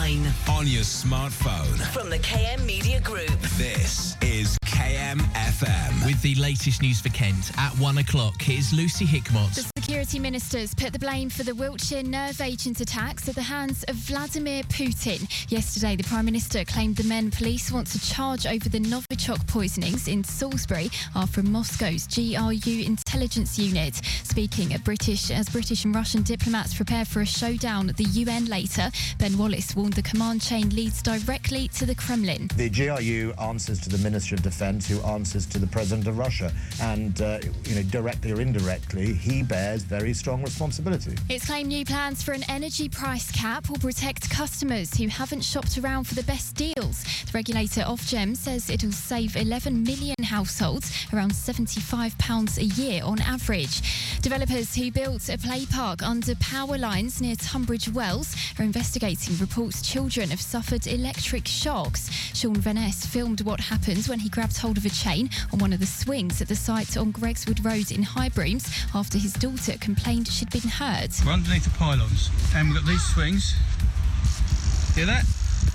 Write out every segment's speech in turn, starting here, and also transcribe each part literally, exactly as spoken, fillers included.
online. On your smartphone. From the K M Media Group. This is K M F M. With the latest news for Kent at one o'clock, here's Lucy Hickmott. The security ministers put the blame for the Wiltshire nerve agent attacks at the hands of Vladimir Putin. Yesterday, the Prime Minister claimed the men police want to charge over the Novichok poisonings in Salisbury are from Moscow's G R U intelligence unit. Speaking at British as British and Russian diplomats prepare for a showdown at the U N later, Ben Wallace warned the command chain leads directly to the Kremlin. The G R U answers to the Minister of Defence, who answers to the President of Russia, and uh, you know, directly or indirectly, he bears very strong responsibility. It's claimed new plans for an energy price cap will protect customers who haven't shopped around for the best deals. The regulator Ofgem says it'll save eleven million households around seventy-five pounds a year on average. Developers who built a play park under power lines near Tunbridge Wells are investigating reports children have suffered electric shocks. Sean Van Ness filmed what happened when he grabbed hold of a chain on one of the swings at the site on Gregswood Road in Highbrooms after his daughter complained she'd been hurt. We're underneath the pylons and we've got these swings. Hear that?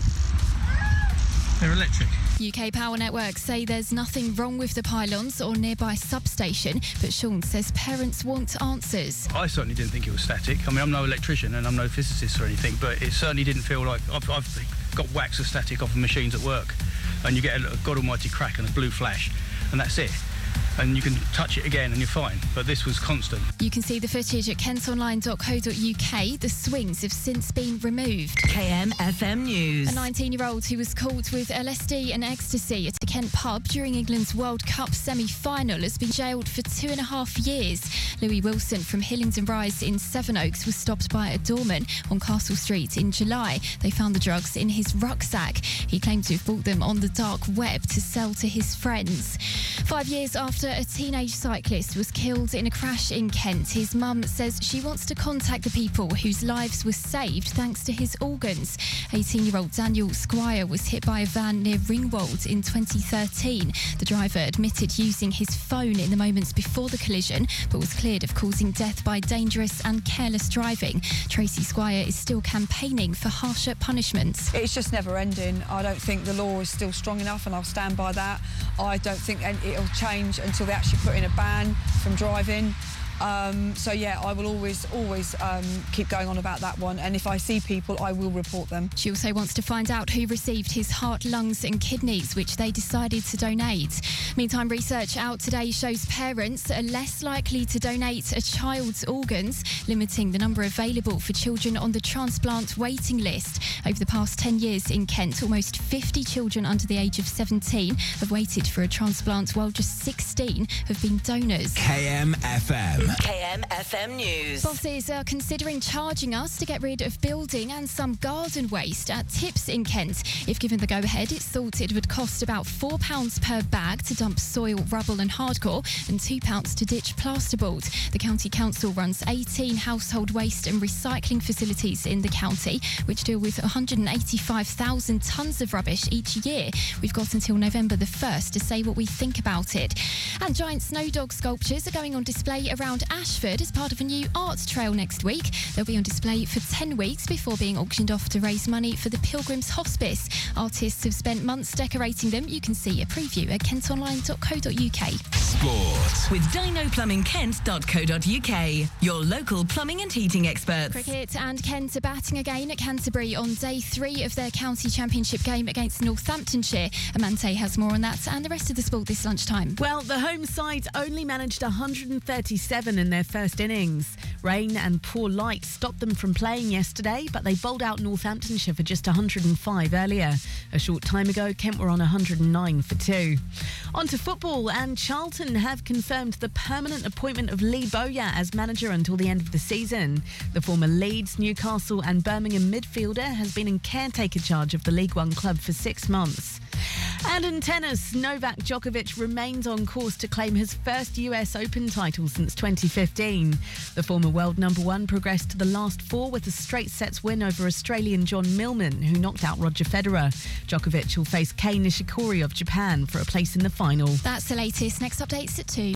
They're electric. U K Power Networks say there's nothing wrong with the pylons or nearby substation, but Sean says parents want answers. I certainly didn't think it was static. I mean, I'm no electrician and I'm no physicist or anything, but it certainly didn't feel like... I've, I've got whacks of static off of machines at work, and you get a, a god almighty crack and a blue flash, and that's it. And you can touch it again and you're fine. But this was constant. You can see the footage at kent online dot co dot U K. The swings have since been removed. K M F M News. A nineteen-year-old who was caught with L S D and ecstasy at a Kent pub during England's World Cup semi-final has been jailed for two and a half years. Louis Wilson from Hillingdon Rise in Sevenoaks was stopped by a doorman on Castle Street in July. They found the drugs in his rucksack. He claimed to have bought them on the dark web to sell to his friends. Five years after a teenage cyclist was killed in a crash in Kent, his mum says she wants to contact the people whose lives were saved thanks to his organs. eighteen-year-old Daniel Squire was hit by a van near Ringwold in twenty thirteen. The driver admitted using his phone in the moments before the collision, but was cleared of causing death by dangerous and careless driving. Tracy Squire is still campaigning for harsher punishments. It's just never ending. I don't think the law is still strong enough, and I'll stand by that. I don't think it'll change until they actually put in a ban from driving. Um, so, yeah, I will always, always um, keep going on about that one. And if I see people, I will report them. She also wants to find out who received his heart, lungs and kidneys, which they decided to donate. Meantime, research out today shows parents are less likely to donate a child's organs, limiting the number available for children on the transplant waiting list. Over the past ten years in Kent, almost fifty children under the age of seventeen have waited for a transplant, while just sixteen have been donors. K M F M. K M F M News. Bosses are considering charging us to get rid of building and some garden waste at Tips in Kent. If given the go-ahead, it's thought it would cost about four pounds per bag to dump soil, rubble and hardcore, and two pounds to ditch plasterboard. The County Council runs eighteen household waste and recycling facilities in the county, which deal with one hundred eighty-five thousand tonnes of rubbish each year. We've got until November the first to say what we think about it. And giant snow dog sculptures are going on display around Ashford as part of a new art trail next week. They'll be on display for ten weeks before being auctioned off to raise money for the Pilgrims Hospice. Artists have spent months decorating them. You can see a preview at kent online dot co dot U K. Sport. With dino plumbing kent dot co dot U K, your local plumbing and heating experts. Cricket, and Kent are batting again at Canterbury on day three of their county championship game against Northamptonshire. Amante has more on that and the rest of the sport this lunchtime. Well, the home side only managed one hundred thirty-seven in their first innings. Rain and poor light stopped them from playing yesterday, but they bowled out Northamptonshire for just one hundred five earlier. A short time ago, Kent were on one hundred nine for two. On to football, and Charlton have confirmed the permanent appointment of Lee Bowyer as manager until the end of the season. The former Leeds, Newcastle and Birmingham midfielder has been in caretaker charge of the League One club for six months. And in tennis, Novak Djokovic remains on course to claim his first U S Open title since twenty fifteen. The former world number one progressed to the last four with a straight sets win over Australian John Millman, who knocked out Roger Federer. Djokovic will face Kei Nishikori of Japan for a place in the final. That's the latest. Next updates at two.